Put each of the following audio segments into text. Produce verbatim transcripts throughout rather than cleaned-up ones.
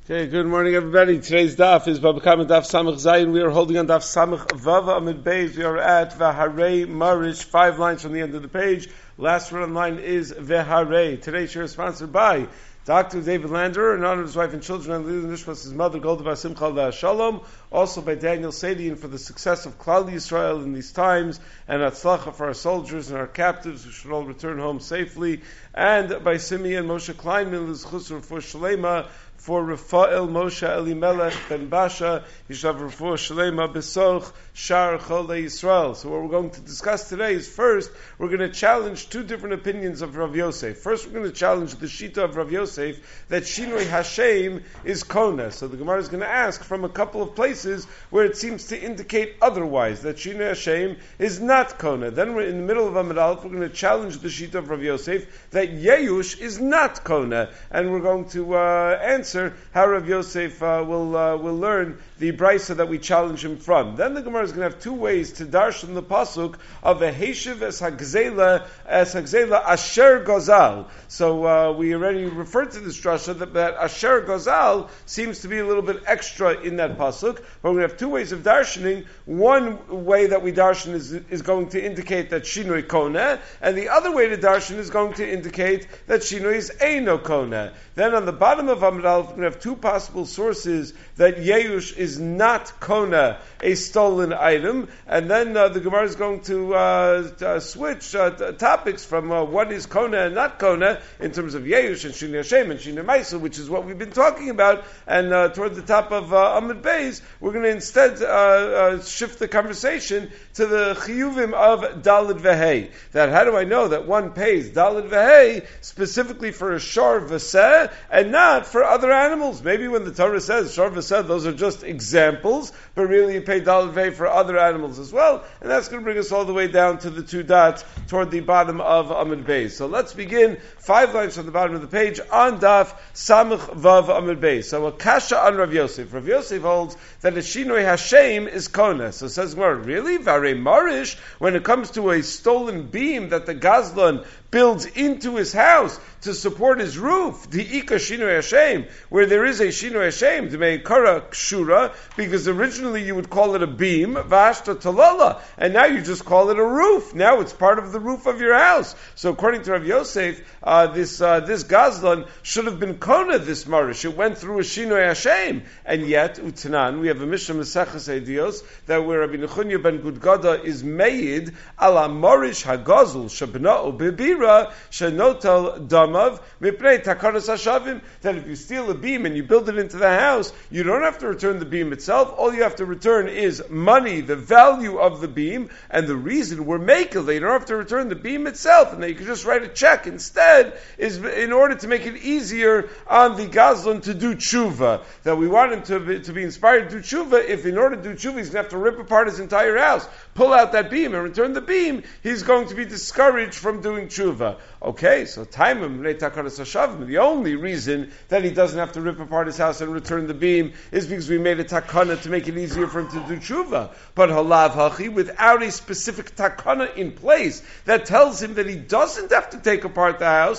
Okay, good morning everybody. Today's daf is Baba Kama Daf Samach Zayin. We are holding on Daf Samach Vava Amid Beis. We are at Vaharei Marish, five lines from the end of the page. Last one on line is Vaharei. Today's show is sponsored by Doctor David Lander, in honor of his wife and children, and Lili Nishmas, his mother, Golda Basimcha Shalom. Also by Daniel Sadian for the success of Klal Yisrael in these times, and Atzlacha for our soldiers and our captives who should all return home safely. And by Simeon Moshe Kleinman, Lizchusur for Shalema, for Rafael Moshe Elimelech Ben Basha, Yishav Rafa Shalema Besoch Shar Chol Yisrael. So what we're going to discuss today is, first, we're going to challenge two different opinions of Rav Yosef. First, we're going to challenge the Shita of Rav Yosef that Shinoi Hashem is Kona. So the Gemara is going to ask from a couple of places where it seems to indicate otherwise, that Shinoi Hashem is not Kona. Then we're in the middle of Amud Aleph, we're going to challenge the Shita of Rav Yosef that Yeush is not Kona. And we're going to uh, answer how Rav Yosef uh, will uh, will learn the brisa that we challenge him from. Then the Gemara is going to have two ways to darshan the pasuk of a Heshiv es hagzela es hagzela asher gozal. So uh, we already referred to this drasha that, that asher gozal seems to be a little bit extra in that pasuk. But we're going to have two ways of darshaning. One way that we darshan is is going to indicate that shinoi kona, and the other way to darshan is going to indicate that shinoi is eino kona. Then on the bottom of Amud Aleph, we're going to have two possible sources that Yeush is not Kona, a stolen item, and then uh, the Gemara is going to, uh, to uh, switch uh, t- topics from uh, what is Kona and not Kona in terms of Yeush and Shinei Hashem and Shinei Maisa, which is what we've been talking about, and uh, toward the top of uh, Amud Beis, we're going to instead uh, uh, shift the conversation to the Chiyuvim of Daled Vehei. That how do I know that one pays Daled Vehei specifically for a Shor V'seh and not for other animals? Maybe when the Torah says Shor V'seh, those are just examples, but really you pay Daled Vehei for other animals as well, and that's going to bring us all the way down to the two dots toward the bottom of Amud Beis. So let's begin five lines from the bottom of the page on Daf Samach Vav Amud Beis. So a kasha on Rav Yosef. Rav Yosef holds that a Shinoi Hashem is Kona. So says Gemara, really? Varei Marish, when it comes to a stolen beam that the Gazlan builds into his house to support his roof, the Ika Shinoi Hashem, where there is a Shinoi Hashem, to make Kara Kshura, because originally you would call it a beam, Vashta Talala, and now you just call it a roof. Now it's part of the roof of your house. So according to Rav Yosef, uh, this uh, this Gazlan should have been Kona, this Marish. It went through a Shinoi Hashem, and yet, Utanan, we have a Mishnah Maseches Eidios, that where Rabbi Nechunya ben Gudgada is made, ala Marish HaGazul, Shabna'u Bebira, Shenotel Damav Mipnei Takaras Hashavim, that if you steal a beam and you build it into the house, you don't have to return the beam itself. All you have to return is money, the value of the beam, and the reason we're making it, you don't have to return the beam itself, and then you can just write a check instead, is in order to make it easier on the Gazlan to do tshuva. That we want him to be, to be inspired to do tshuva. If in order to do tshuva he's going to have to rip apart his entire house, pull out that beam and return the beam, he's going to be discouraged from doing tshuva. Okay, so taimim takaras hashavim. The only reason that he doesn't have to rip apart his house and return the beam is because we made a takana to make it easier for him to do tshuva. But halav hachi, without a specific takana in place that tells him that he doesn't have to take apart the house,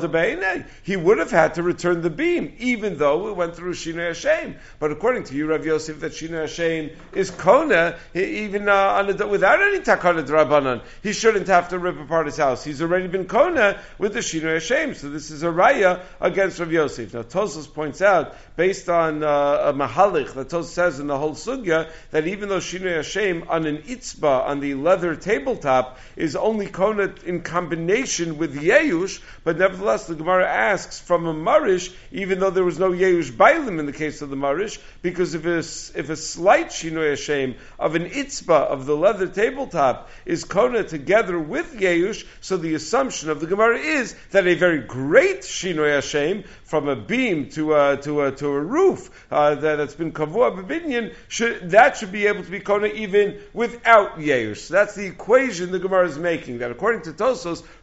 he would have had to return the beam, even though it went through Shinoi Hashem. But according to you, Rav Yosef, that Shinoi Hashem is Kona, even uh, on a, without any Takana Drabanan, he shouldn't have to rip apart his house. He's already been Kona with the Shinoi Hashem. So this is a raya against Rav Yosef. Now Tosfos points out, based on uh, a Mahalich, that Tosfos says in the whole Sugya, that even though Shinoi Hashem on an Itzba, on the leather tabletop, is only Kona in combination with Yeush, but nevertheless Nevertheless, the Gemara asks from a Marish, even though there was no Yeush Bailim in the case of the Marish, because if a, if a slight Shinoi Hashem of an Itzba, of the leather tabletop, is Kona together with Yeush, so the assumption of the Gemara is that a very great Shinoi Hashem, from a beam to a, to a, to a roof, uh, that, that's been Kavua B'Binyan, should, that should be able to be Kona even without Yeush. So that's the equation the Gemara is making, that according to Tosfos,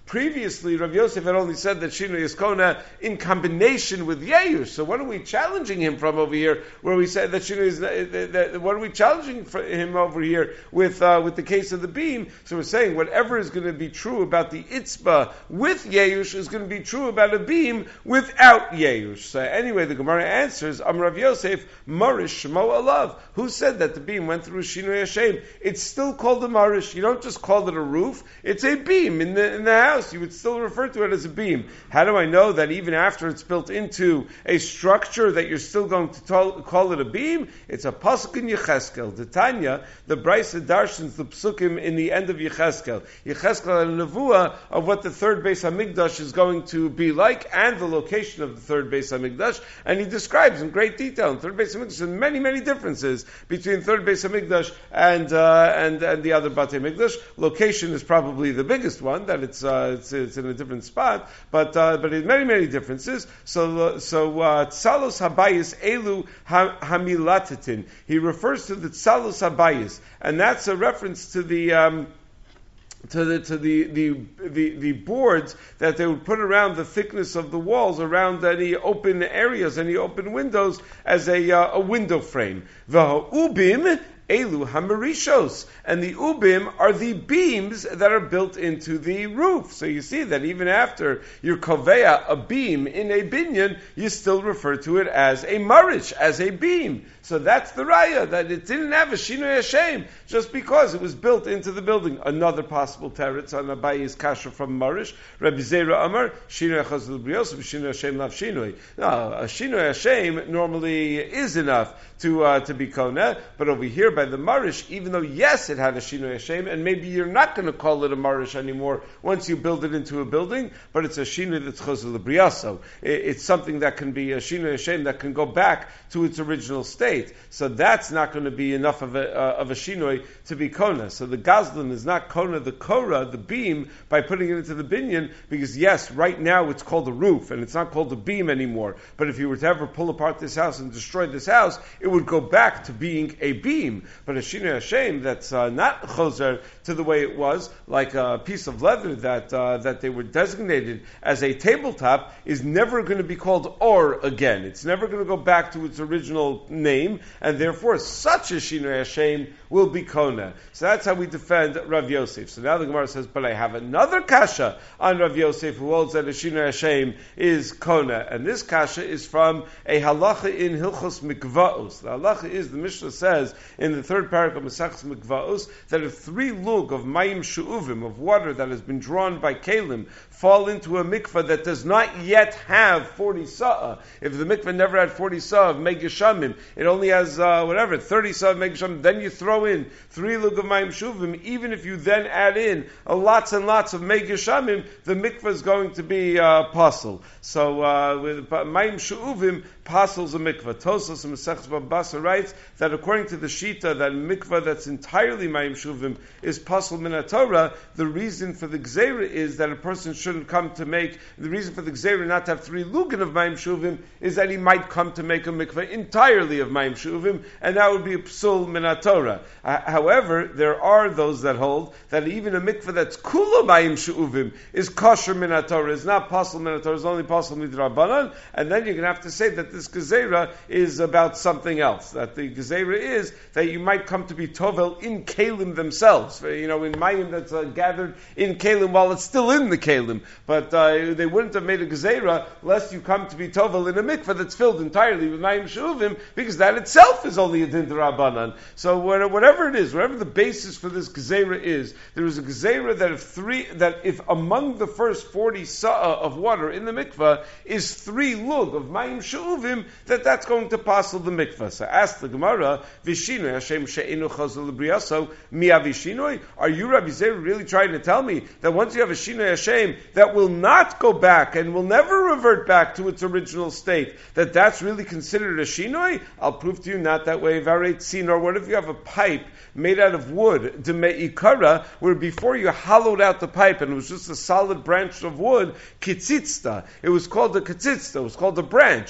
Previously, Rav Yosef had only said that Shinui is Kona in combination with Yeyush. So what are we challenging him from over here, where we said that Shinui is, that, that, what are we challenging him over here with uh, with the case of the beam? So we're saying whatever is going to be true about the Itzba with Yeyush is going to be true about a beam without Yeyush. So anyway, the Gemara answers, Am Rav Yosef, Marish Shmo Alav. Who said that the beam went through Shinui Hashem? It's still called a Marish. You don't just call it a roof. It's a beam in the in the house. You would still refer to it as a beam. How do I know that even after it's built into a structure that you're still going to tell, call it a beam? It's a pasuk in Yecheskel. The Tanya, the Brisa Darshans, the psukim in the end of Yecheskel. Yecheskel and Nevuah of what the third Beis Hamikdash is going to be like and the location of the third Beis Hamikdash. And he describes in great detail in third Beis Hamikdash and many, many differences between third Beis Hamikdash and, uh, and, and the other Batei Hamikdash. Location is probably the biggest one, that it's, uh, it's, it's in a different spot, but, uh, but it many, many differences. So, so, uh, Tsalos Habayis Elu Hamilatatin. He refers to the Tsalos Habayis, and that's a reference to the, um, to the to the, the the the boards that they would put around the thickness of the walls, around any open areas, any open windows, as a uh, a window frame. V'ha'ubim Elu Hamarishos, and the ubim are the beams that are built into the roof. So you see that even after you're koveya a beam in a binyan, you still refer to it as a marish, as a beam. So that's the raya, that it didn't have a Shinui Hashem just because it was built into the building. Another possible teretz on Abayi's kasha from Marish, Rabbi Zera Amar, Shinui Chazal Brios, Shinui Hashem Lav Shinui. Now, a Shinui Hashem normally is enough to uh, to be Kona, but over here by the Marish, even though yes, it had a Shinui Hashem, and maybe you're not going to call it a Marish anymore once you build it into a building, but it's a Shinui that's Chazal Briaso. It's something that can be a Shinui Hashem that can go back to its original state. So that's not going to be enough of a, uh, of a shinoi to be kona. So the gazlan is not kona the kora, the beam, by putting it into the binyan, because yes, right now it's called a roof, and it's not called a beam anymore. But if you were to ever pull apart this house and destroy this house, it would go back to being a beam. But a shinoi Hashem that's uh, not choser to the way it was, like a piece of leather that uh, that they were designated as a tabletop, is never going to be called or again. It's never going to go back to its original name. And therefore, such a Shinui Hashem will be Kona. So that's how we defend Rav Yosef. So now the Gemara says, but I have another kasha on Rav Yosef who holds that a Shinui Hashem is Kona. And this kasha is from a halacha in Hilchos Mikvaos. The halacha is, the Mishnah says in the third paragraph of Masechus Mikvaos, that if three lug of mayim she'uvim, of water that has been drawn by kalim, fall into a mikvah that does not yet have forty sa'ah, if the mikvah never had forty sa'ah of megashamim, it only has, uh, whatever, thirty sa'ah of megashamim, then you throw in three lug of mayim shuvim, even if you then add in uh, lots and lots of megashamim, the mikvah is going to be uh, pasul. So, uh, with mayim shuvim, pasels a mikvah. Tosas and Masechus Baba writes that according to the Shita, that mikvah that's entirely mayim shuvim is pasel min Torah. The reason for the gzeira is that a person shouldn't come to make, the reason for the gzeira not to have three lugin of mayim shuvim is that he might come to make a mikvah entirely of mayim shuvim, and that would be a psul min Torah. Uh, however, there are those that hold that even a mikvah that's kula mayim shuvim is kosher min Torah, is not pasel min Torah, is only pasel midrabanan, and then you're going to have to say that this gezerah is about something else. That the gezerah is that you might come to be tovel in kalim themselves. You know, in mayim that's uh, gathered in kalim while it's still in the kalim. But uh, they wouldn't have made a gezerah lest you come to be tovel in a mikveh that's filled entirely with mayim shuvim, because that itself is only a din d'Rabbanan. So whatever it is, whatever the basis for this gezerah is, there is a gezerah that if three, that if among the first forty sa'ah of water in the mikveh is three lug of mayim shuvim, that that's going to passel the mikvah. So ask the Gemara, Vishinoi Hashem she'enu chazal l'briaso mi avishinoi? Are you, Rabbi Zera, really trying to tell me that once you have a Shinoi Hashem that will not go back and will never revert back to its original state, that that's really considered a Shinoi? I'll prove to you not that way. Vareit sinor. What if you have a pipe made out of wood, demeikara, where before you hollowed out the pipe and it was just a solid branch of wood, kitzitzta. It was called a kitzitzta. It was called a branch.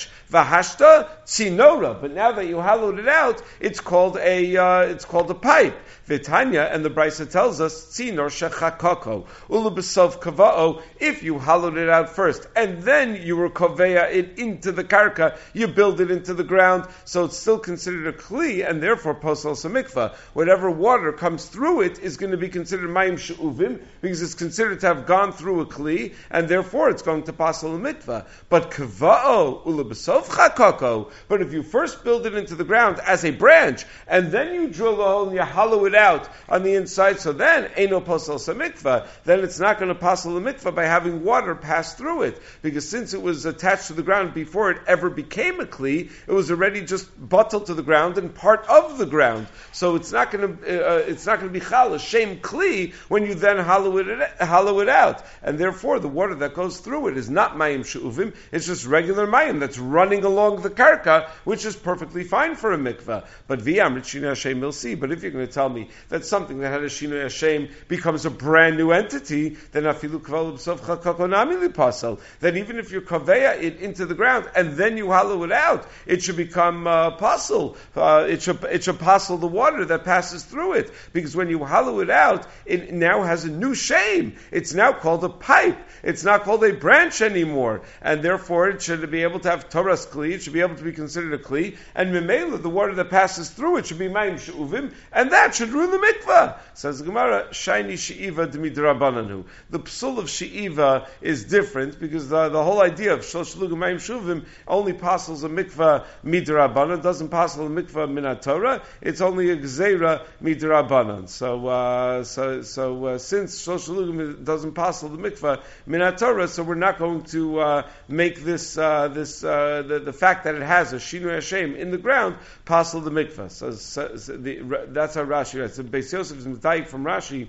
Lahashta tzinora. But now that you hollowed it out, it's called a uh, it's called a pipe. Vitanya, and the Brisa tells us tzinor shechakoko ulubesov kavao. If you hollowed it out first and then you were koveya it into the karka, you build it into the ground, so it's still considered a kli, and therefore posel samikva. Whatever water comes through it is going to be considered mayim she'uvim, because it's considered to have gone through a kli, and therefore it's going to posel a mikvah. But kavao ulubesov chakoko. But if you first build it into the ground as a branch, and then you drill a hole and you hollow it out on the inside, so then eino posel samikva, then it's not going to posel a mikvah by having water pass through it, because since it was attached to the ground before it ever became a kli, it was already just bottled to the ground and part of the ground. So it's not going to uh, it's not going to be chal, a shame kli, when you then hollow it hollow it out, and therefore the water that goes through it is not mayim she'uvim, it's just regular mayim that's running along the karka, which is perfectly fine for a mikvah. But v'yam rishina Hashem will see. But if you're going to tell me that something that had a shinui Hashem becomes a brand new entity, then afilu kval b'sof chakokonami lipasal. Then even if you kaveya it into the ground and then you hollow it out, it should become uh, pasal. Uh, it should it should pasal the water that passes through it, because when you hollow it out, it now has a new shame. It's now called a pipe. It's not called a branch anymore, and therefore it should be able to have Torah's kli. It should be able to be considered a kli, and memela, the water that passes through it, should be mayim she'uvim, and that should ruin the mikvah. Says the Gemara, shayni she'iva d'midrabananu. The psul of she'iva is different, because the, the whole idea of shlosh lugim mayim shuvim only passes a mikvah midrabanan, doesn't pass a mikvah min Torah. It's only a gzeira midrabanan. So, uh, so, so uh, since shlosh lugim doesn't pass the mikvah min Torah, so we're not going to uh, make this uh, this uh, the, the fact that it has a shinui Hashem in the ground passel the mikvah. So, so, so the, that's how Rashi writes. So Beis Yosef is mitaik from Rashi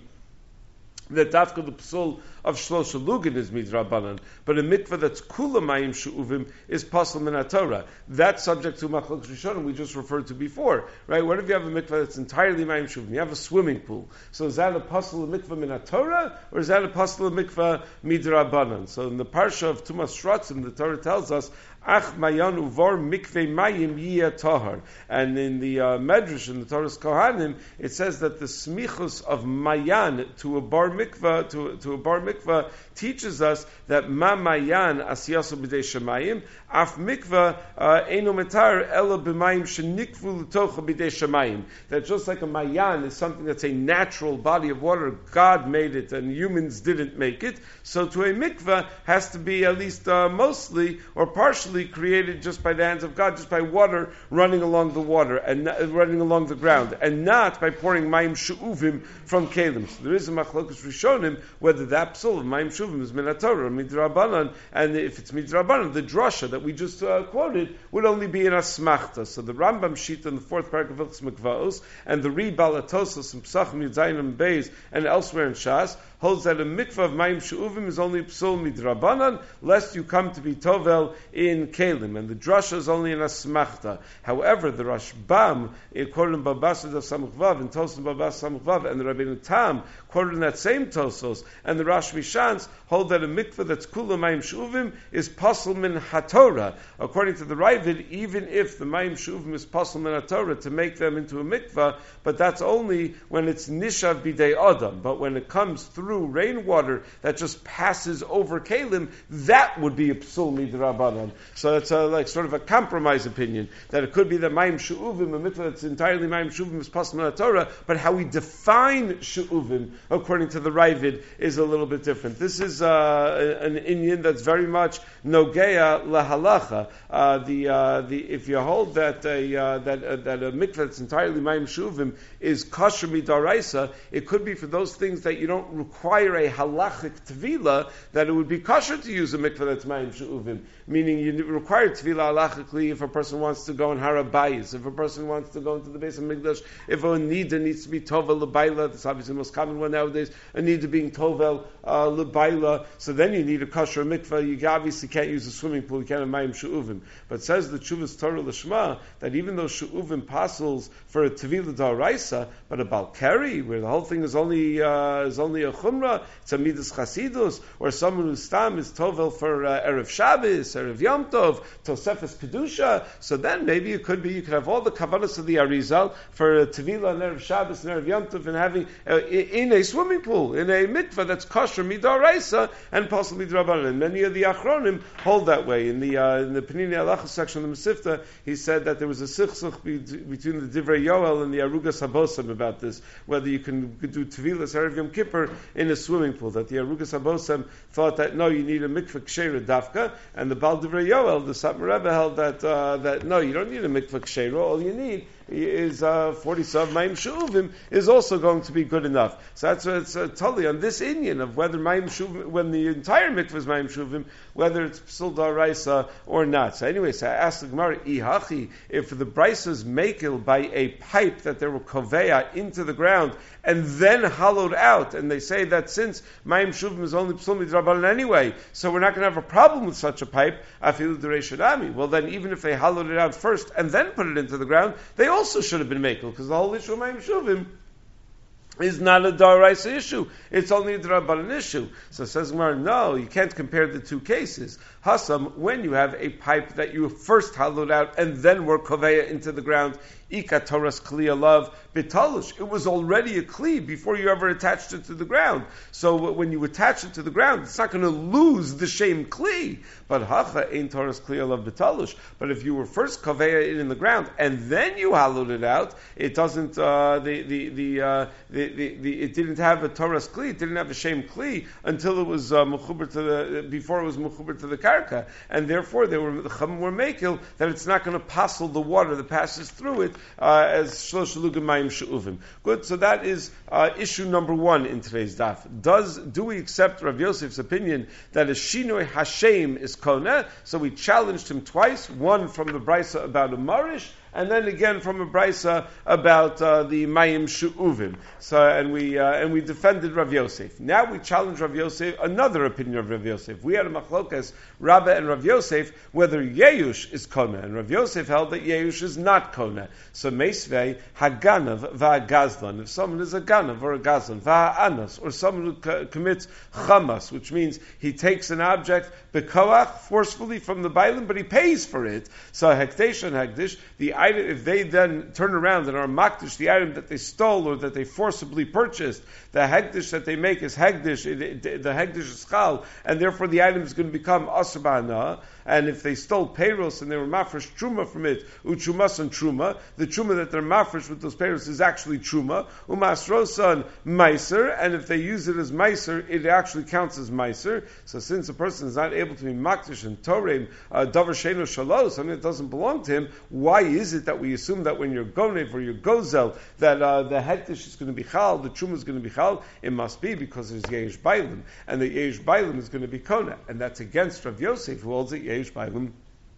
that dafka the psul of shlosha lugin is midrabanan, but a mikvah that's kula mayim she'uvim is pasal min Torah. That's subject to machlokes rishonim we just referred to before, right? What if you have a mikvah that's entirely mayim she'uvim? You have a swimming pool, so is that a pasal mikvah min Torah, or is that a pasal mikvah midrabanan? So in the parsha of Tumas Shratzim, the Torah tells us, Ach mayan uvar mikveh mayim yiyah tahar. And in the uh, Medrash, in the Torah's Kohanim, it says that the smichus of mayan to a bar mikvah, to, to a bar mikvah, teaches us that ma mayan asiyasu b'dei shemayim, af mikvah eino metar ela b'mayim shenikvu l'tocha b'dei shemayim. That just like a mayan is something that's a natural body of water, God made it and humans didn't make it, so to a mikvah has to be at least uh, mostly or partially created just by the hands of God, just by water running along the water and uh, running along the ground, and not by pouring mayim she'uvim from kelim. So there is a machlokus rishonim whether that psul of mayim she'uvim is min Torah or midrabanan, and if it's midrabanan, the drasha that we just uh, quoted would only be in asmachta. So the Rambam Shita in the fourth parak of Hilchos Mikvaos and the Ribal Atosos and Pesachim Yudzayin and Beis and elsewhere in Shas holds that a mikvah of mayim she'uvim is only psul midrabanan, lest you come to be tovel in kelim, and the drasha is only in asmachta. However, the Rashbam quoted in Babasad of Samuchvav and Tosos Babasad Samuchvav, and the Rabbeinu Tam quoted in that same Tosos, and the Rosh Mishans hold that a mikvah that's kula mayim she'uvim is pasal min haTorah. According to the Ravid, even if the mayim she'uvim is pasal min haTorah to make them into a mikvah, but that's only when it's nishav bidei adam. But when it comes through rainwater that just passes over kelim, that would be a psul midrabanan. So it's a, like sort of a compromise opinion that it could be that mayim she'uvim, a mikvah that's entirely mayim she'uvim, is pasal min haTorah, but how we define she'uvim according to the Ravid is a little bit different. This is uh, an inyan that's very much nogeya lahalacha. Uh, the uh, the if you hold that a uh, that uh, that a mikvah that's entirely mayim she'uvim is kosher midaraisa, it could be for those things that you don't require a halachic tvila, that it would be kosher to use a mikvah that's mayim she'uvim. Meaning you require tvila halachically if a person wants to go in harabayis, if a person wants to go into the base of Mikdash, if a nida needs to be tovel lebaila, that's obviously the most common one nowadays, a nida being tovel uh, lebaila laila, so then you need a kosher mikveh. You obviously can't use a swimming pool. You can't have mayim she'uvim. But says the Tshuvas Torah Lishma that even though she'uvim passes for a tevila da'oraisa, but a balkari, where the whole thing is only uh, is only a chumrah, it's a midas chasidus, or someone who's stam is tovel for uh, erev Shabbos, erev Yom Tov, tosefes kedusha. So then maybe it could be you could have all the kavanas of the Arizal for a tevila and erev Shabbos and erev Yom Tov and having uh, in a swimming pool, in a mikveh that's kosher midaraisa and possibly drabanan. And many of the achronim hold that way. In the uh, in the Penini Halacha section of the Mesivta, he said that there was a sichsuch be- between the Divrei Yoel and the Arugas Habosam about this, whether you can do tevilas erev Yom Kippur in a swimming pool. That the Arugas Habosam thought that no, you need a mikveh ksheira dafka, and the Bal Divrei Yoel, the Satmar Rebbe, held that uh, that no, you don't need a mikveh ksheira. All you need is uh, forty sav mayim she'uvim is also going to be good enough. So that's what it's uh, totally on this Inyan of whether mayim she'uvim, when the entire mikveh is mayim she'uvim, whether it's psul da'oraisa or not. So anyway, so I asked the Gemara, ihachi, if the brisa is makel by a pipe that they were koveya into the ground and then hollowed out, and they say that since mayim she'uvim is only psul midrabanan anyway, so we're not going to have a problem with such a pipe, afilu d'reishadami. Well then, even if they hollowed it out first and then put it into the ground, they also should have been makel, because the whole issue of mayim shuvim is not a daraisa issue. It's only a drabanan issue. So it says Gemara, no, you can't compare the two cases. Hasam, when you have a pipe that you first hollowed out and then were koveya into the ground, ika toras kli alav bitalush. It was already a kli before you ever attached it to the ground. So when you attach it to the ground, it's not going to lose the same kli. But hacha ein toras kli alav bitalush. But if you were first koveya it in the ground and then you hollowed it out, it doesn't. Uh, the the the, uh, the, the the it didn't have a toras kli. It didn't have a shem kli until it was uh, mechuber to the before it was mechuber to the karka, and therefore they were the chum were makel that it's not going to passel the water that passes through it uh, as shlosh lugim mayim she'uvim. Good. So that is uh, issue number one in today's daf. Does do we accept Rav Yosef's opinion that a shinoi hashem is kona? So we challenged him twice. One from the brisa about a marish, and then again from a brisa about uh, the mayim she'uvim. So and we uh, and we defended Rav Yosef. Now we challenge Rav Yosef, another opinion of Rav Yosef. We had a machlokas, Rabba and Rav Yosef, whether Yeush is kona, and Rav Yosef held that Yeush is not kona. So meisvei haganav va'gazlan. If someone is a ganav or a gazlan, va'anas, or someone who co- commits chamas, which means he takes an object bekoach forcefully from the bailim, but he pays for it. So hekdesh and hekdesh, the item, if they then turn around and are makdish the item that they stole or that they forcibly purchased, the hekdesh that they make is hekdesh, it, it, the hekdesh is chal, and therefore the item is going to become asur ba'ana. And if they stole payros and they were mafresh truma from it, uchumas and truma, the truma that they're mafresh with those payros is actually truma, umasrosan meiser, and if they use it as meiser, it actually counts as meiser. So since a person is not able to be makdish and torem uh, davar sheino shalo, something that doesn't belong to him, why is it that we assume that when you're gonev or you're gozel that uh, the hektish is going to be chal, the truma is going to be chal? It must be because there's yesh bailim, and the yesh bailim is going to be kona, and that's against Rav Yosef, who holds it yesh bailim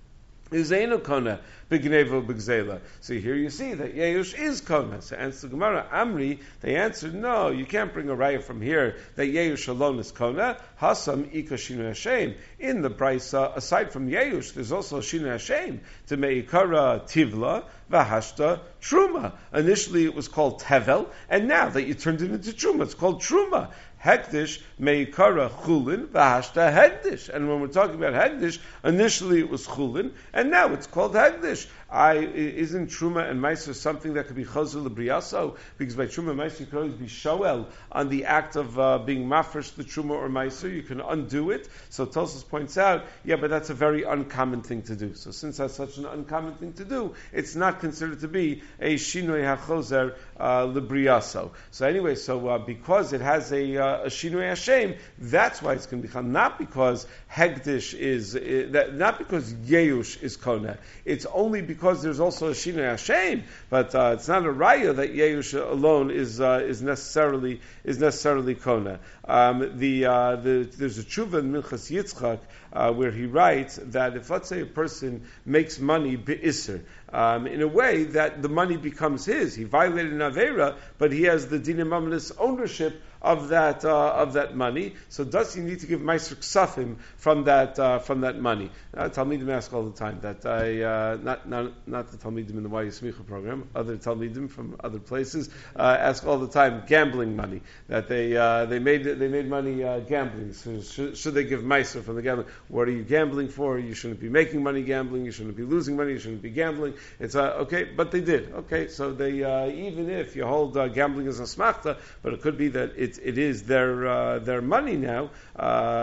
is Eino Kona, B'Gnevo B'Gzela. So here you see that Yeush is Kona. So answer the Gemara, Amri, they answered, no, you can't bring a raya from here that Yeush alone is Kona. Hasam Ika Shinu Hashem. In the Brisa, aside from Yeush, there's also Shinu Hashem. To Meikara Tivla, Vahashta Truma. Initially it was called Tevel, and now that you turned it into Truma, it's called Truma. Hekdish meikara chulin v'hashta hekdish. And when we're talking about hekdish, initially it was chulin, and now it's called hekdish. I isn't truma and meiser something that could be chazul l'briyaso? Because by truma and meiser you could always be shoel on the act of uh, being mafresh the truma or meiser. You can undo it. So Tosfos points out, yeah, but that's a very uncommon thing to do. So since that's such an uncommon thing to do, it's not considered to be a shinoi hachozer uh, l'briyaso. So anyway, so uh, because it has a uh, a shinoi Hashem, that's why it's going to become, not because hekdish is uh, that, not because yeush is kona. It's only because because there's also a Shinoi Hashem, but uh, it's not a raya that Yeush alone is uh, is necessarily is necessarily Kona. Um, the, uh, the there's a tshuva in Minchas Yitzchak uh, where he writes that if let's say a person makes money be'isr, um, in a way that the money becomes his. He violated an Aveira, but he has the Dinah Mamlis ownership of that uh, of that money. So does he need to give Meiser Ksafim from that uh, from that money? Uh, Talmidim ask all the time that I uh, not not not the Talmidim in the Y Yismicha program, other Talmidim from other places uh, ask all the time gambling money, that they uh, they made they made money uh, gambling. So should, should they give Meiser from the gambling? What are you gambling for? You shouldn't be making money gambling. You shouldn't be losing money. You shouldn't be gambling. It's uh, okay, but they did. Okay, so they uh, even if you hold uh, gambling as a smachta, but it could be that it it is their uh, their money now. Uh,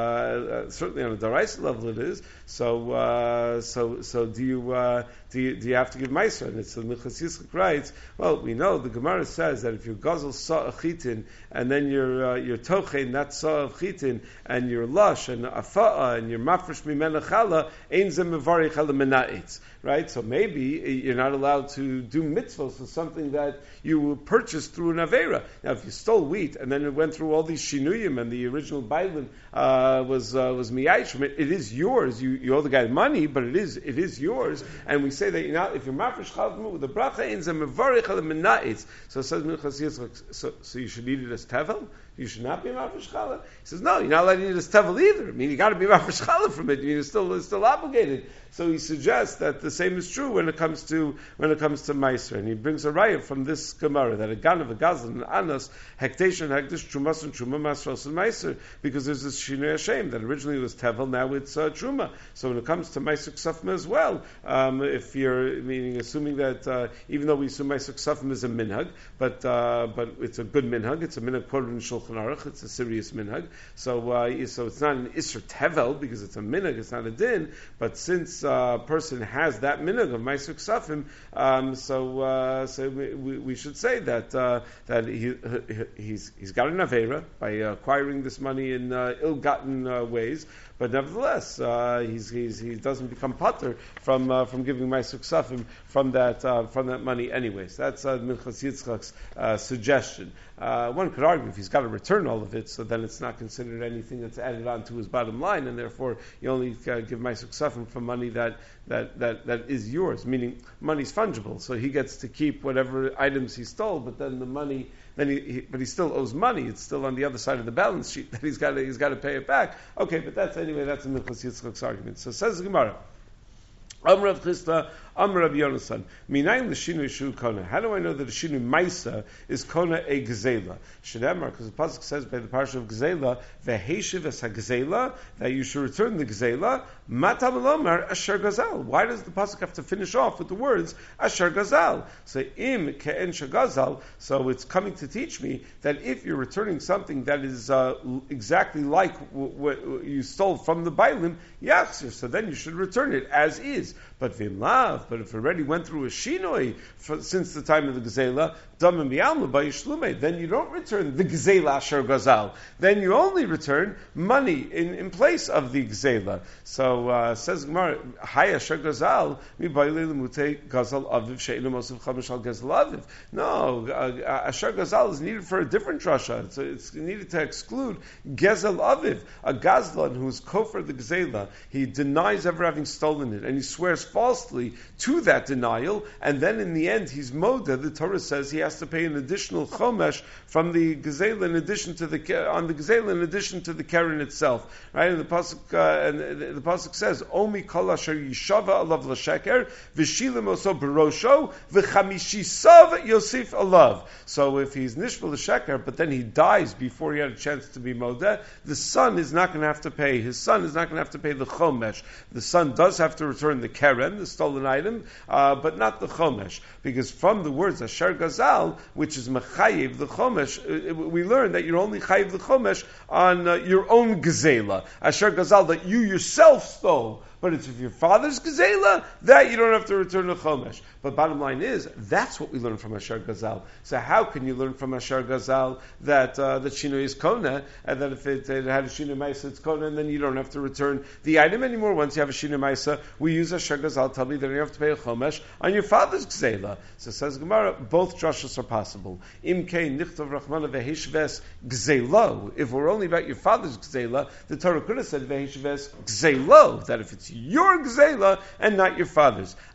uh, certainly on a daraisa level, it is. So uh, so so do you uh, do you do you have to give meiser? And it's the Minchas Yitzchak writes. Well, we know the Gemara says that if you gazel sa chitin and then you're uh, you're tochein that sa of chitin and you're lush and afa'a and you're mafresh mimena chala ein zeh mevarich chala mena'itz. Right, so maybe you're not allowed to do mitzvahs for something that you purchased through an avera. Now, if you stole wheat and then it went through all these shinuyim and the original bailim uh, was uh, was miyayish from it, it is yours. You, you owe the guy money, but it is it is yours. And we say that you're not, if you're mafresh chalmu with the bracha in zeh mevarich al mena'itz. So it says Minchas Yitzchak. So, so you should eat it as tevel. You should not be mafresh challah. He says no, you're not allowed to eat it as tevel either. I mean, you got to be mafresh challah from it. You're still you're still obligated. So he suggests that the same is true when it comes to when it comes to Meiser, and he brings a raya from this Gemara that a ganav, a gazlan, an anas, hektesh and hekdesh, trumas and truma, masros and Meiser, because there's this shinui Hashem that originally was tevel, now it's uh, truma. So when it comes to Meiser ksafim as well, um, if you're meaning assuming that uh, even though we assume Meiser ksafim is a minhag, but uh, but it's a good minhag, it's a minhag quoted in Shulchan Aruch, it's a serious minhag. So uh, so it's not an isser tevel because it's a minhag, it's not a din, but since a person has that minhag of Meiser Ksafim, um, so uh, so we, we should say that uh, that he, he's he's got an avera by acquiring this money in uh, ill-gotten uh, ways, but nevertheless uh, he's, he's he doesn't become pater from uh, from giving Meiser Ksafim from that uh, from that money anyways. That's uh, Minchas Yitzchak's uh, suggestion. Uh, one could argue if he's got to return all of it, so then it's not considered anything that's added on to his bottom line, and therefore you only uh, give Meiser Ksafim from money that, that, that, that is yours, meaning money's fungible, so he gets to keep whatever items he stole, but then the money, then he, he but he still owes money. It's still on the other side of the balance sheet that he's got to, he's got to pay it back. Okay, but that's anyway, that's a Minchas Yitzchak's argument. So says the Gemara. Amr Rav Chisda, Amr Rav Yonasan. Minayim l'shinui shu kona. How do I know that the shinui maisa is kona a gzela? Shedemar, because the pasuk says by the parsha of gzela, veheshiv es hagzela, that you should return the gzela. Matam lomar asher gazal. Why does the pasuk have to finish off with the words asher gazal? So im ke'en shagazal. So it's coming to teach me that if you're returning something that is uh, exactly like what w- w- you stole from the bailim, yachzir. So then you should return it as is. But v'imlav, but if it already went through a shinoi for, since the time of the gzela, dam and bi'alma by yishlume, then you don't return the gzela asher gazal. Then you only return money in, in place of the gzela. So uh, says Gemara, hay asher gazal mi ba'ilei lemutei gazal aviv she'enu mosif chamish al gazal aviv. No, uh, asher gazal is needed for a different drasha. It's, it's needed to exclude gazal aviv, a gazlan who is kofar the gzela. He denies ever having stolen it, and he swears falsely to that denial, and then in the end he's moda. The Torah says he has to pay an additional chomesh from the gazela in addition to the on the gazela in addition to the keren itself, right? And the pasuk uh, and the, the pasuk says, "Omi kol asher yishava alav l'sheker v'shilim oso barosho v'chamishisav yosif alav." So if he's nishva l'sheker, but then he dies before he had a chance to be moda, the son is not going to have to pay. His son is not going to have to pay the chomesh. The son does have to return the keren, the stolen item, uh, but not the chomesh, because from the words asher gazal, which is mechayiv the chomesh, uh, we learn that you're only chayiv the chomesh on uh, your own gazela, asher gazal that you yourself stole. But it's if your father's gazela, that you don't have to return the chomesh. But bottom line is, that's what we learn from Asher Gazal. So how can you learn from Asher Gazal that uh, that Shino is Kona, and that if it, it had a Shino Maisa, it's Kona, and then you don't have to return the item anymore once you have a Shino Maisa? We use Asher Gazal, tell me that you have to pay a chomesh on your father's gazela. So says Gemara, both drashas are possible. Im kein nichtov rachmana vehishves gzelo. If we're only about your father's gazela, the Torah could have said vehishves gzelo, that if it's your gzela and not your father's.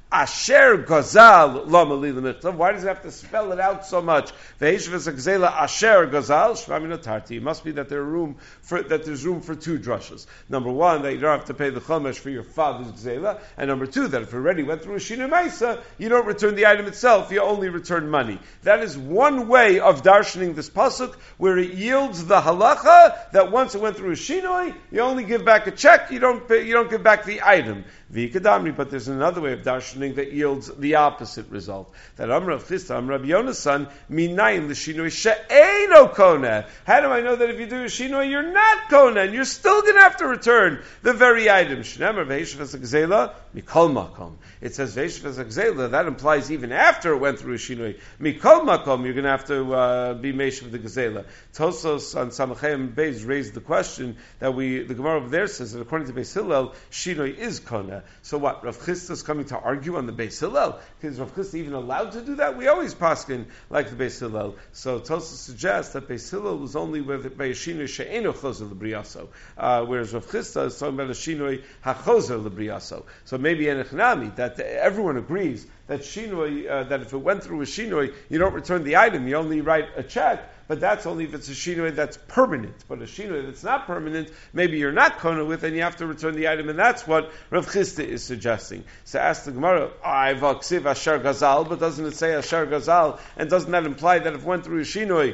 Asher Gazal Lama Lila Michtav. Why does it have to spell it out so much? Ve'eshves Gzela Asher Gazal Shvami Notarti. It must be that there's room for that there's room for two drushes. Number one, that you don't have to pay the chomesh for your father's Gzela, and number two, that if you already went through a Shina Maisa, you don't return the item itself, you only return money. That is one way of darshaning this pasuk, where it yields the halacha that once it went through a Shinoi, you only give back a check, you don't pay, you don't give back the item. V'ikadamri, but there's another way of darshaning that yields the opposite result. That Amr of Chisda, Amr of Yonasan, minayin l'shinoi she'eino kona. How do I know that if you do a shinoi, you're not kona, and you're still going to have to return the very item? Shnemer v'heshev as a gzela, mikol makom. It says v'heshev as a gzela, that implies even after it went through a shinoi, mikol makom, you're going to have to uh, be meshev the gzela. Tosos on Samachem Beis raised the question that we, the Gemara over there says that according to Beis Hillel, shinoi is kona. So what? Rav Chisda is coming to argue on the Beis Hillel? Is Rav Chisda even allowed to do that? We always paskin like the Beis Hillel. So Tosa suggests that Beis Hillel was only with by a shinoi she'eno chozer l'briyaso, uh, whereas Rav Chisda is talking about a shinoi hachozer l'briyaso. So maybe enechnami that everyone agrees that shinoi, uh, that if it went through a shinoi, you don't return the item, you only write a check. But that's only if it's a shinoi that's permanent. But a shinoi that's not permanent, maybe you're not kona with, and you have to return the item, and that's what Rav Chisda is suggesting. So ask the Gemara, I've ksiv asher gazal, but doesn't it say asher gazal, and doesn't that imply that if it went through a shinoi,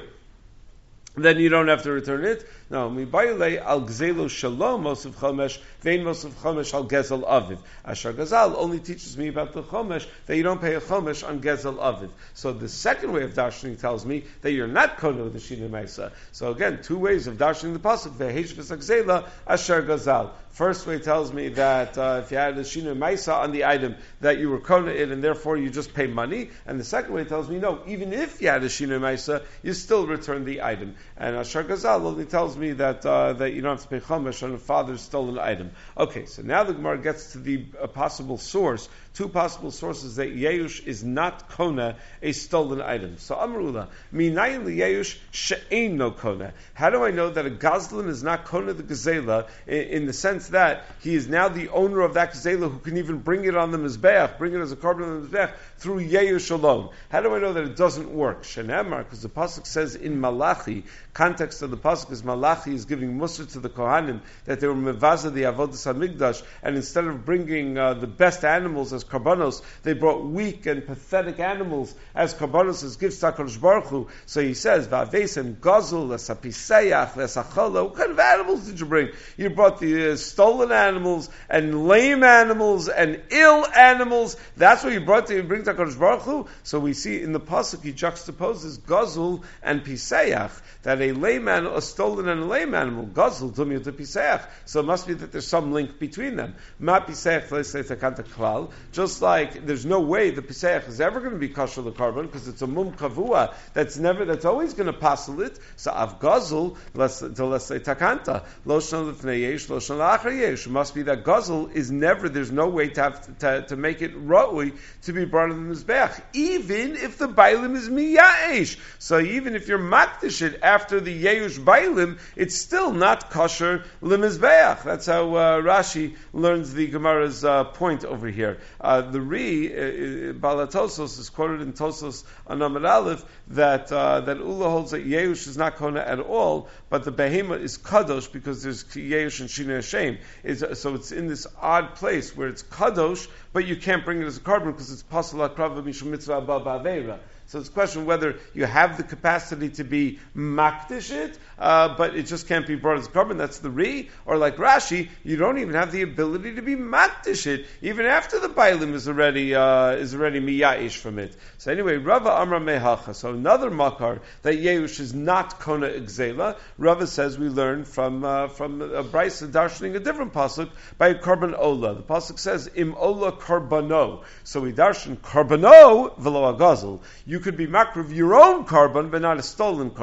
then you don't have to return it? No, mi baile al gzelo shalom mosuf chomesh vein mosuf chomesh al gezel aviv. Asher gazal only teaches me about the chomesh that you don't pay a chomesh on gezel aviv. So the second way of darshaning tells me that you're not kona with the shina ma'isa. So again, two ways of darshaning the pasuk ve'hesh v'sakzela asher gazal. First way tells me that uh, if you had a shina ma'isa on the item that you were kona it and therefore you just pay money. And the second way tells me no, even if you had a shina ma'isa, you still return the item. And asher gazal only tells me that uh, that you don't have to pay chomesh on a father's stolen item. Okay, so now the Gemara gets to the uh, possible source, two possible sources that Yeush is not kona a stolen item. So Amrula, minayin liyeush she'ein no kona. How do I know that a gazlan is not kona the gazela in, in the sense that he is now the owner of that gazela who can even bring it on the mizbeach, bring it as a korban on the mizbeach through Yeush alone? How do I know that it doesn't work? Shenemar, because the pasuk says in Malachi, context of the pasuk is Malachi is giving Musar to the Kohanim that they were mevaza the avodas hamikdash, and instead of bringing uh, the best animals as karbanos, they brought weak and pathetic animals as karbanos as gifts to HaKadosh Baruch Hu. So he says, "Va'avesem gazul lesapisayach lesachala." What kind of animals did you bring? You brought the uh, stolen animals and lame animals and ill animals. That's what you brought to you bring to HaKadosh Baruch Hu. So we see in the pasuk he juxtaposes gazul and pisayach, that a lame animal, a stolen and a lame animal, gazul tumiyut to pisayach. So it must be that there's some link between them. Ma pisayach le'setakanta klal. Just like there's no way the pisayach is ever going to be kosher l'karban because it's a mum kavua that's never, that's always going to passel it. So av gazul to le'setakanta lo shon l'fnei yesh lo shon la'achar yesh. It must be that gazul is never. There's no way to have to, to make it ra'ui to be brought in the mizbeach, even if the bailim is miya'ish. So even if you're makdish it after the yeush bailim, it's still not kosher lemizbeach. That's how uh, Rashi learns the Gemara's uh, point over here. Uh, the Ri, uh, Balatosos, is quoted in Tosos on Amud Aleph that uh, that Ula holds that yeush is not kona at all, but the behema is kadosh because there's yeush and shina Hashem. It's, so it's in this odd place where it's kadosh, but you can't bring it as a korban because it's pasal akrava mishum mitzvah abba ba'aveira. So it's a question whether you have the capacity to be makdish it, uh, but it just can't be brought as a korban. That's the Ri. Or like Rashi, you don't even have the ability to be makdish it, even after the bailim is already uh, is already miya'ish from it. So anyway, Rava Amra Mehacha. So another makar that Yeush is not kona exela. Rava says we learn from uh, from a brisa darshaning a different pasuk by korban ola. The pasuk says im ola korbano. So we darshan korbano v'lo agazal. You could be makriv your own korban, but not a stolen korban.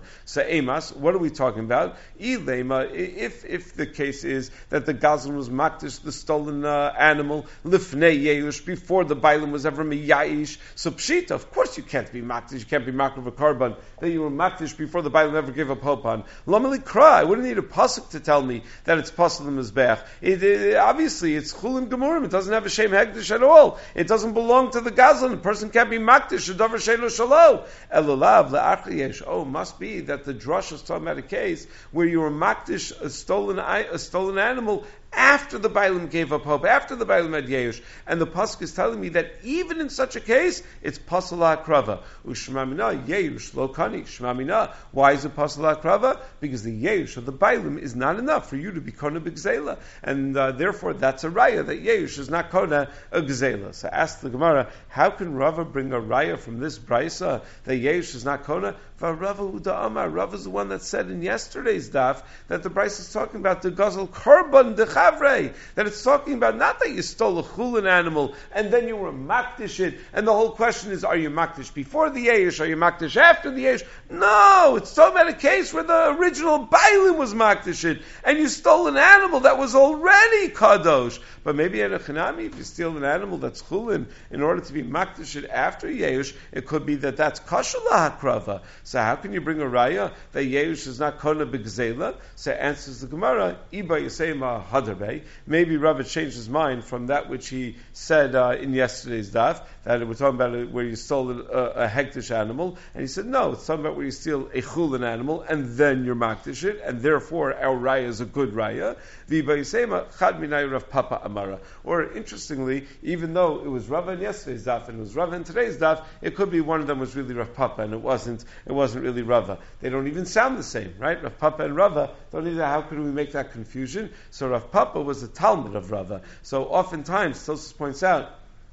So Amos, what are we talking about? Ilema, if if the case is that the Gazlan was makdish, the stolen uh, animal, lifnei yeush, before the bailim was ever miyayish, so pshita, of course you can't be makdish, you can't be makdish of a carbon that you were makdish before the bailim ever gave up hope on. Lamali cry, I wouldn't need a pasuk to tell me that it's pasuk the mizbeach. It, it, obviously, it's chulin gemurim. It doesn't have a shem hegdish at all. It doesn't belong to the Gazlan. The person can't be makdish. Davar shelo shalo. Elulav le'achli. Oh, must be that the drush is talking about a case where you were makdish a stolen a stolen animal after the Bailim gave up hope, after the Bailim had Yeush. And the Pasuk is telling me that even in such a case, it's Pasal HaKrava. Ushmamina, Yeush, lo kani, Shmamina. Why is it Pasal HaKrava? Because the Yeush of the Bailim is not enough for you to be Kona B'Gzela. And uh, therefore, that's a Raya, that Yeush is not Kona a Gzela. So ask the Gemara, how can Rava bring a Raya from this Braisa that Yeush is not Kona? Rava Uda Amar. Rava is the one that said in yesterday's daf that the Braisa is talking about the Gazel Korban de Chavrei, that it's talking about not that you stole a chulin animal and then you were makdish it, and the whole question is, are you makdish before the Yeish, are you makdish after the Yeish? No, it's talking about a case where the original Bailim was makdish it, and you stole an animal that was already kadosh. But maybe in a Chanami, if you steal an animal that's chulin in order to be makdish it after Yeish, it could be that that's kashal hakrava. So how can you bring a raya that Yeish is not kona b'gzela? So answers the Gemara, Iba Yisema Hadarbe. Maybe Rava changed his mind from that which he said uh, in yesterday's daf, that we're talking about it where you stole a, a hektish animal, and he said no, it's talking about where you steal a chulin animal and then you're makdish it, and therefore our raya is a good raya. The Iba Yisema Chad Minay Rav Papa Amara. Or interestingly, even though it was Rava in yesterday's daf and it was Rava in today's daf, it could be one of them was really Rav Papa and it wasn't. It wasn't really Rava. They don't even sound the same, right? Rav Papa and Rava don't even. How could we make that confusion? So Rav Papa was a Talmud of Rava. So oftentimes, Tosfos points out,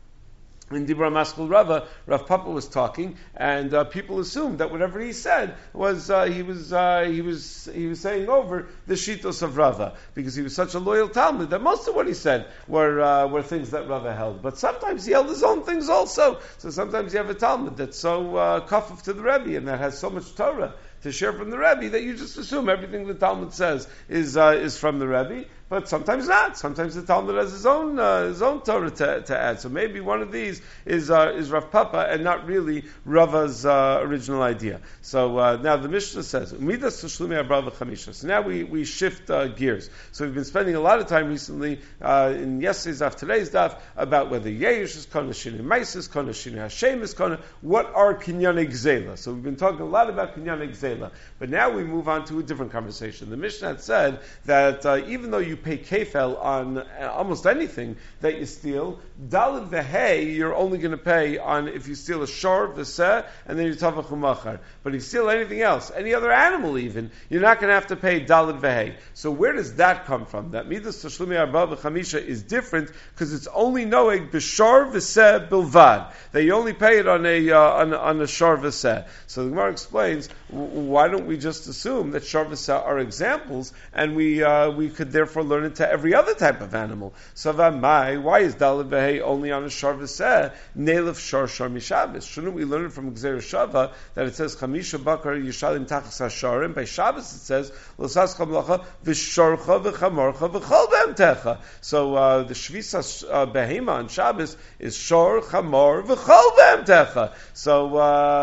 in Dibra Maskul Rava, Rav Papa was talking, and uh, people assumed that whatever he said was uh, he was uh, he was he was saying over the shitos of Rava, because he was such a loyal Talmud that most of what he said were uh, were things that Rava held. But sometimes he held his own things also. So sometimes you have a Talmud that's so uh, kafuf to the Rebbe and that has so much Torah to share from the Rebbe that you just assume everything the Talmud says is uh, is from the Rebbe. But sometimes not. Sometimes the Talmud has his own uh, his own Torah to, to add. So maybe one of these is uh, is Rav Papa and not really Rava's uh, original idea. So uh, now the Mishnah says, "Midas Tashlumi Abrav Chamisha." So now we we shift uh, gears. So we've been spending a lot of time recently uh, in yesterday's daf, today's daf, about whether Yeish is Kona, Shini Mais is Kona, Shini Hashem is Kona. What are Kinyanei Gzela? So we've been talking a lot about Kinyanei Gzela, but now we move on to a different conversation. The Mishnah had said that uh, even though you pay kefel on uh, almost anything that you steal, dalid v'hei, you're only going to pay on if you steal a shor, v'seh, and then you tavach umachar. But if you steal anything else, any other animal even, you're not going to have to pay dalid v'hei. So where does that come from? That midas tashlumi arba v'chamisha is different because it's only noeg b'shor v'seh bilvad. That you only pay it on a uh, on, on a shor v'seh. So the Gemara explains, w- why don't we just assume that shor v'seh are examples, and we uh, we could therefore learn it to every other type of animal. So v'mai, why is dalid v'hei only on a shor v'seh? Neilif shor shor mishabes. Shouldn't we learn from Gzeir Shava that it says chamisha bakar yishalim tachas hasharim? By Shabbos it says l'sas chamlacha v'shorcha v'chamorcha v'chol be'emtecha. So uh, the shvisa uh, behema on Shabbos is shor, chamor, v'chol be'emtecha. So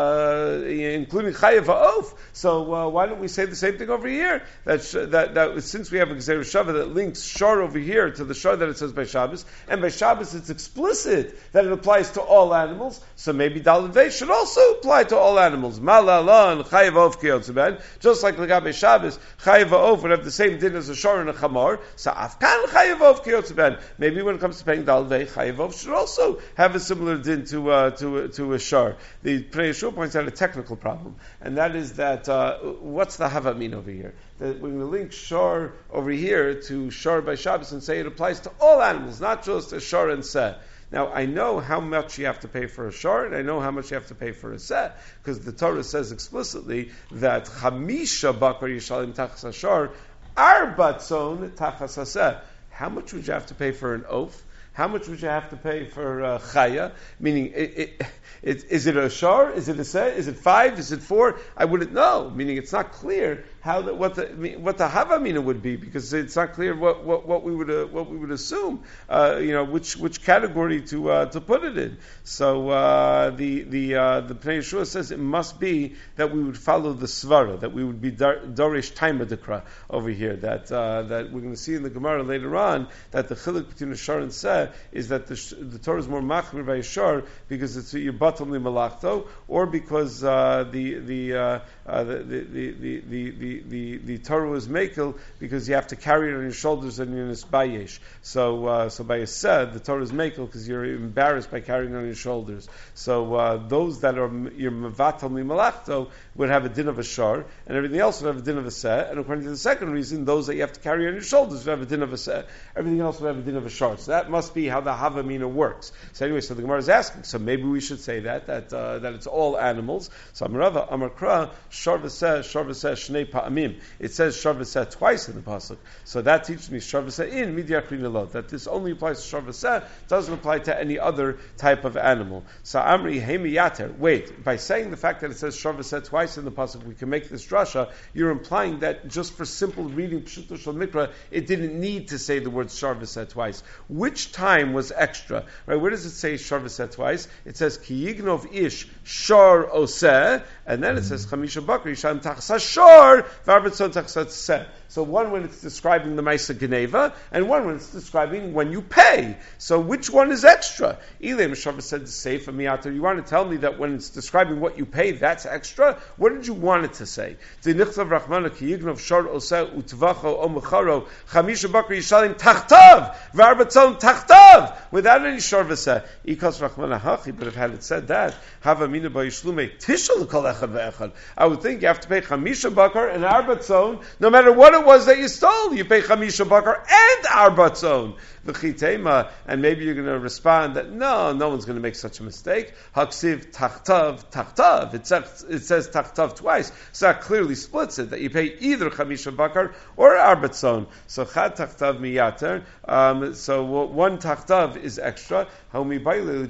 uh, including chayav ha'of. So uh, why don't we say the same thing over here? That sh- that, that since we have a Gzeir Shava that links shor over here to the shor that it says by Shabbos, and by Shabbos it's explicit that it applies to all animals, so maybe dalid vei should also apply to all animals. Malala and chayav ha'of kiyotzuben, just like l'gabe Shabbos, chayav ha'of would have the same din as a shor and a chamor, so afkan chayav ha'of kiyotzuben. Maybe when it comes to paying dalid vei, chayav ha'of should also have a similar din to uh, to to a shor. The Pnei Yeshua points out a technical problem, and that is that uh, what's the hava mean over here? That we're going to link shor over here to shor by Shabbos and say it applies to all animals, not just a shor and seh. Now, I know how much you have to pay for a shor, and I know how much you have to pay for a seh, because the Torah says explicitly that chamisha bakar yishalim tachas hashor, arbatzon tachas haseh. How much would you have to pay for an oaf? how much would you have to pay for uh, chaya? Meaning, it, it, it, is it a shar? Is it a set? Is it five? Is it four? I wouldn't know. Meaning, it's not clear how the, what the what the havamina would be, because it's not clear what, what, what we would uh, what we would assume. Uh, you know, which which category to uh, to put it in. So uh, the the uh, the Pnei Yeshua says it must be that we would follow the svara, that we would be dar, dorish taima dekra over here. That uh, that we're going to see in the Gemara later on that the chiluk between the shar and seh is that the, the Torah is more machmir by shar because it's your batal malachto, or because uh, the the, uh, uh, the the the the the the the Torah was makel because you have to carry it on your shoulders and you're nisbayesh. So uh, so by a seh the Torah is makel because you're embarrassed by carrying it on your shoulders. So uh, those that are your mevatal malachto would have a din of a shar, and everything else would have a din of a seh. And according to the second reason, those that you have to carry on your shoulders would have a din of a seh. Everything else would have a din of a shar. So that must be how the havamina works. So anyway, so the Gemara is asking. So maybe we should say that that uh, that it's all animals. So Amarava Amarkra shar v'seh shar v'seh shnei pa'amim. It says shar v'seh twice in the pasuk. So that teaches me shar v'seh in midyachrin elot. That this only applies to shar v'seh, doesn't apply to any other type of animal. So Amri Hemi Yater. Wait, by saying the fact that it says shar v'seh twice in the pasuk, we can make this drasha. You're implying that just for simple reading Pshuto Shel Mikra, it didn't need to say the word shar v'seh twice. Which time was extra? Right? Where does it say shar v'seh twice? It says ki yignov ish shar oseh, and then it says chamisha bakri yisham tachsa shar v'arbatzon tachsa seh. So one when it's describing the Maisa Geneva, and one when it's describing when you pay. So which one is extra? Elim Shava said to say for Miyater, you want to tell me that when it's describing what you pay, that's extra? What did you want it to say? Without any Sharvaseh. Ikas Rachmana Hachi, but if had it said that, Havamina Bayishlume Tishal Kol Echad Ve'echad. I would think you have to pay Chamisha Bakar and Arbatzon, no matter what it was that you stole. You pay Chamisha Bakar and Arbatzon. V'chitema, and maybe you're going to respond that no, no one's going to make such a mistake. Haksiv Tachtav Tachtav. It says, it says Tachtav twice, so that clearly splits it, that you pay either Chamisha Bakar or Arbatzon. So Chad Tachtav Miyater, um, so one Tachtav is extra. But we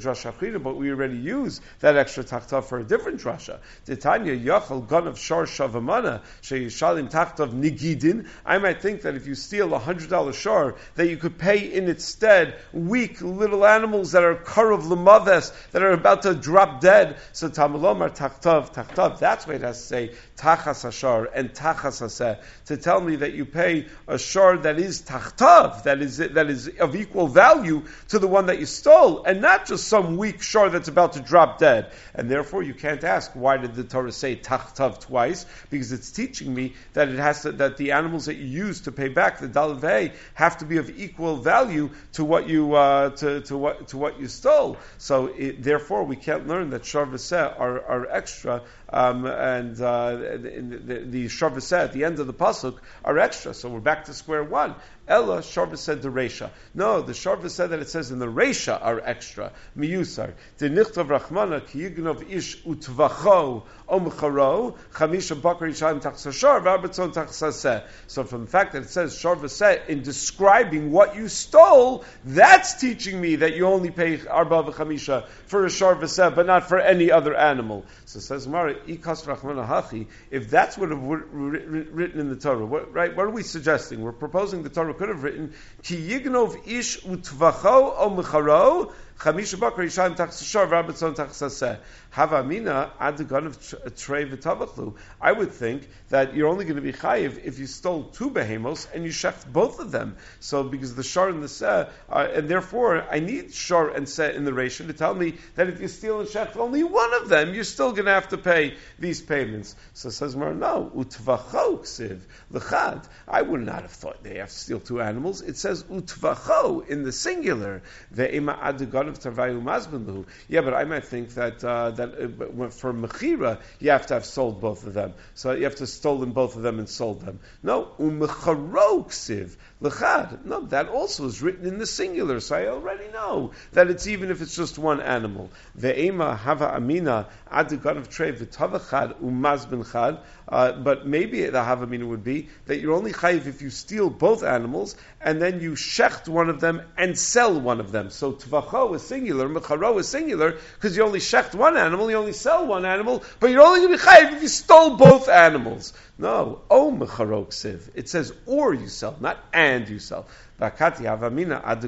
already use that extra Tachtav for a different drasha. Titania Yachal Gun of Shar Shavamana Sheyishalim Tachtav Nigidin. I might think that if you steal a hundred dollar shar, that you could pay in its stead weak little animals that are karav lemaves, that are about to drop dead. So Tamalomar Tachtav Tachtav. That's why it has to say Tachas Hashar and Tachas Haseh, to tell me that you pay a shar that is Tachtav, that is that is of equal value to the one that you stole, and not just some weak shar that's about to drop dead. And therefore you can't ask, why did the Torah say Tachtav twice? Because it's teaching me that it has to, that the animals that you use to pay back the Daled Vei have to be of equal value to what you uh, to, to what to what you stole. So it, therefore we can't learn that shar v'seh are, are extra, um, and uh, the, the, the shar v'seh at the end of the pasuk are extra. So we're back to square one. Ella shar v'seh the reisha. No, the shar v'seh that it says in the reisha are extra. Miyusar. The nichtav rachmana ki yignov ish utvacho omcharo chamisha bakar yishayim tachsa shar v'arbatzon tachsa seh. So from the fact that it says shar v'seh in describing what you stole, that's teaching me that you only pay arba v'chamisha for a shar v'seh, but not for any other animal. So it says Mara ikas rachmana hachi. If that's what have written in the Torah, what, right? What are we suggesting? We're proposing the Torah could have written ki yignov ish utvacho o mecharo chamisha bakar yishayim tachsashar v'arbatzon tachsaseh havamina ad gun of trei v'tavachlu. I would think that you're only going to be chayiv if you stole two behemos and you sheft both of them. So because the shar and the seh, uh, and therefore I need shar and seh in the ratio to tell me that if you steal and sheft only one of them, you're still going to have to pay these payments. So it says Mar, no, utvacho ksiv l'chad. I would not have thought they have to steal two animals. It says utvacho in the singular. Ve'ema ad gun of Tarvayu Mazbin. Yeah, but I might think that uh, that uh, for Mechira you have to have sold both of them. So you have to have stolen both of them and sold them. No, Umecharo Ksiv Lechad. No, that also is written in the singular. So I already know that it's even if it's just one animal. Ve'ema Hava Amina Adigan of Trey V'Tavachad Umazbin Chad. But maybe the Hava Amina would be that you're only chayiv if you steal both animals and then you shecht one of them and sell one of them. So tvacho is singular, mecharo is singular, because you only shecht one animal, you only sell one animal, but you're only going to be chayiv if you stole both animals. No, oh mecharo ksiv. It says or you sell, not and you sell. But I still might have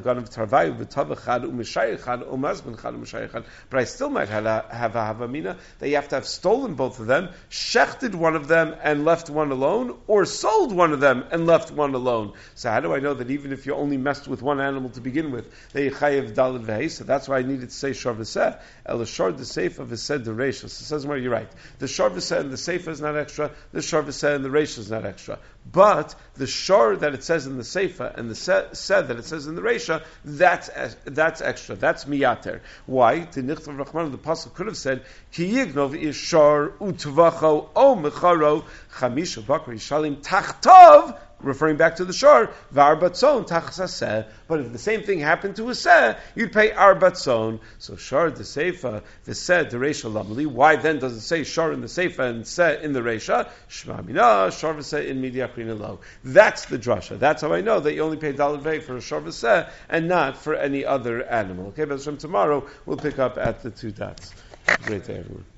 a havamina that you have to have stolen both of them, shechted one of them and left one alone, or sold one of them and left one alone. So how do I know that even if you only messed with one animal to begin with, that you chayev daled v'hei? So that's why I needed to say shor v'seh. El shor the seifa v'seh the reisha. So it says where you're right. The shor v'seh and the seifa is not extra. The shor v'seh and the reisha is not extra. But the shor that it says in the seifa and the said that it says in the reisha, that's that's extra. That's miyater. Why? The Nichtav Rachman, the pasuk could have said ki yignov is shor utvacho o mecharo chamisha bakri shalim tachtov, referring back to the shor, v'arbatzon tachsaseh. But if the same thing happened to a seh, you'd pay arbatzon. So shor the seifa, the seh the reisha lamali. Why then does it say shor in the seifa and seh in the reisha? Shma mina shor v'seh in midiakrin lo. That's the drasha. That's how I know that you only pay daled vei for a shor v'seh and not for any other animal. Okay, but from tomorrow we'll pick up at the two dots. Great day, everyone.